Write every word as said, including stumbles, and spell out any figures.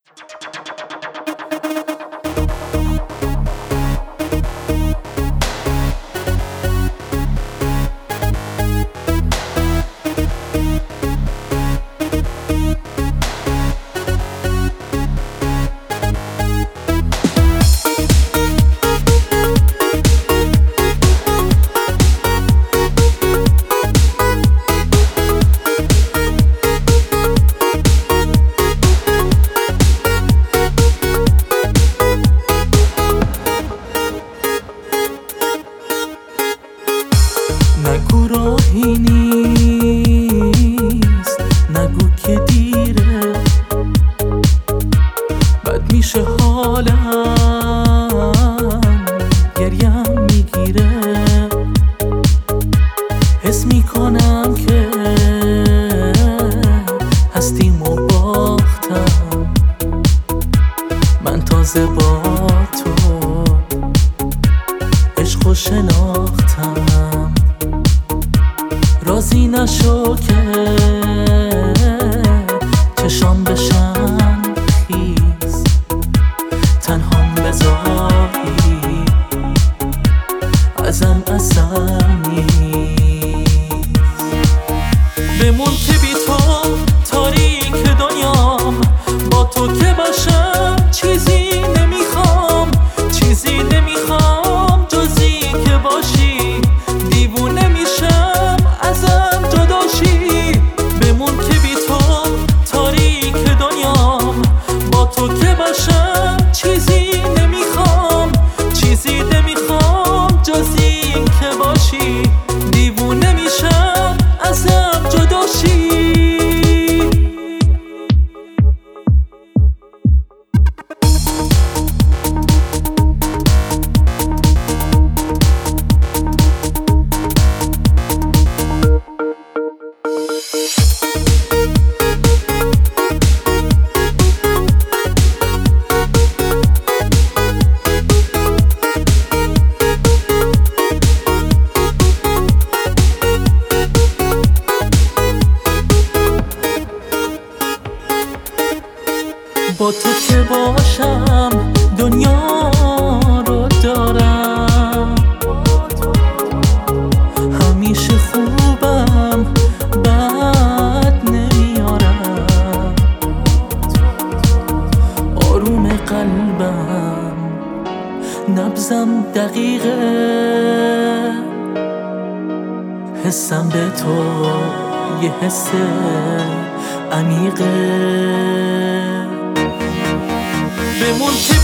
نگو راهی نیست، نگو که دیره، بد میشه حالم، گریم میگیره، حس میکنم که هستیمو باختم، من تازه با تو عشقو شناختم. راضی نشو که چشام بشن خیز، تنهام بذاری ازم اصلا نیست. بمون که بی تو تاریک دنیام، با تو که باشم چیزی نمیخوام، چیزی نمیخوام جزی که باشی، دیوونه میشم ازم جداشی. بمون که بی تو تاریک دنیام، با تو که باشم چیزی نمیخوام، چیزی نمیخوام جزی که باشی، دیوونه میشم ازم جداشی. با تو که باشم دنیا رو دارم، همیشه خوبم بد نمیارم، آروم قلبم نبضم دقیقه، حسم به تو یه حس عمیقه. بمون که